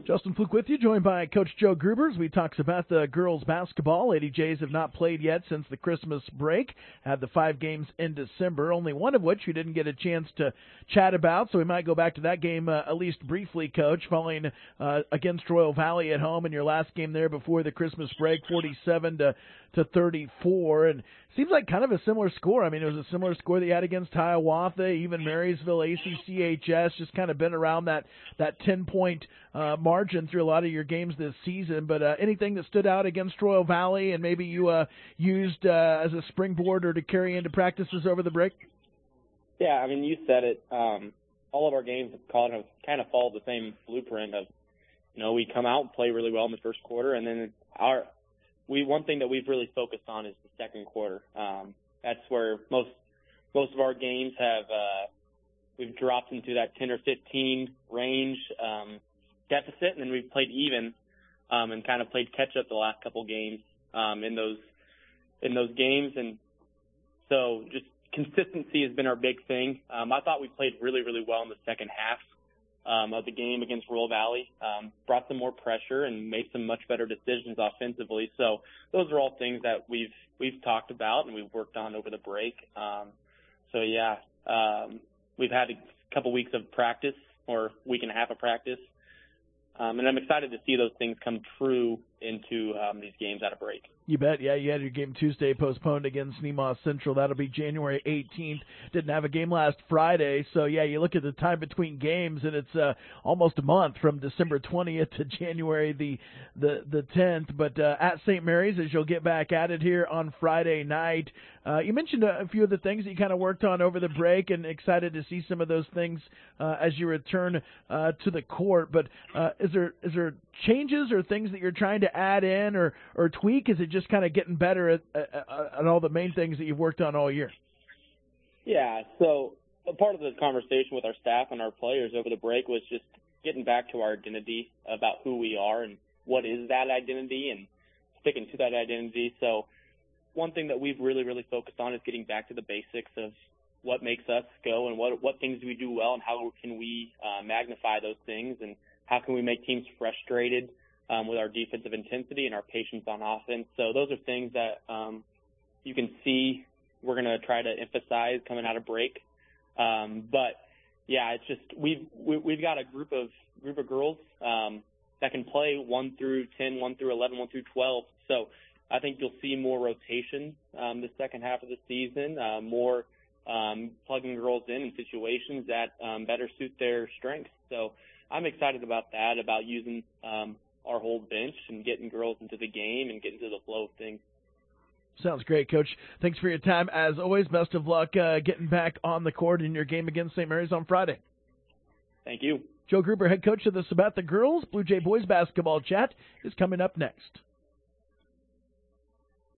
Justin Fluke with you, joined by Coach Joe Gruber as we talks about the girls basketball. Lady Jays have not played yet since the Christmas break. Had the 5 games in December, only one of which you didn't get a chance to chat about, so we might go back to that game at least briefly, Coach, falling against Royal Valley at home in your last game there before the Christmas break, 47-34, and seems like kind of a similar score. I mean, it was a similar score that you had against Hiawatha, even Marysville, ACCHS, just kind of been around that 10-point margin through a lot of your games this season. But anything that stood out against Royal Valley and maybe you used as a springboard or to carry into practices over the break? Yeah, I mean, you said it. All of our games have kind of followed the same blueprint of, we come out and play really well in the first quarter, and then one thing that we've really focused on is the second quarter. That's where most of our games have we've dropped into that 10 or 15 range deficit, and then we've played even and kind of played catch up the last couple games in those games, and so just consistency has been our big thing. I thought we played really, really well in the second half of the game against Royal Valley, brought some more pressure and made some much better decisions offensively. So those are all things that we've talked about and we've worked on over the break. We've had a couple weeks of practice, or week and a half of practice, and I'm excited to see those things come true into these games at a break. You bet. Yeah, you had your game Tuesday postponed against Nemaw Central. That'll be January 18th. Didn't have a game last Friday. So, yeah, you look at the time between games, and it's almost a month from December 20th to January the 10th. But at St. Mary's, as you'll get back at it here on Friday night, you mentioned a few of the things that you kind of worked on over the break, and excited to see some of those things as you return to the court. But is there changes or things that you're trying to add in or tweak? Is it just kind of getting better at all the main things that you've worked on all year? Yeah, so a part of the conversation with our staff and our players over the break was just getting back to our identity about who we are and what is that identity and sticking to that identity. So one thing that we've really, really focused on is getting back to the basics of what makes us go and what things do we do well and how can we magnify those things and how can we make teams frustrated with our defensive intensity and our patience on offense. So those are things that you can see we're going to try to emphasize coming out of break. But yeah, it's just we've got a group of girls that can play 1 through 10, 1 through 11, 1 through 12. So I think you'll see more rotation the second half of the season, more plugging girls in situations that better suit their strengths. So I'm excited about that, about using our whole bench and getting girls into the game and getting to the flow of things. Sounds great, Coach. Thanks for your time. As always, best of luck getting back on the court in your game against St. Mary's on Friday. Thank you. Joe Gruber, head coach of the Sabatha Girls. Blue Jay Boys basketball chat is coming up next.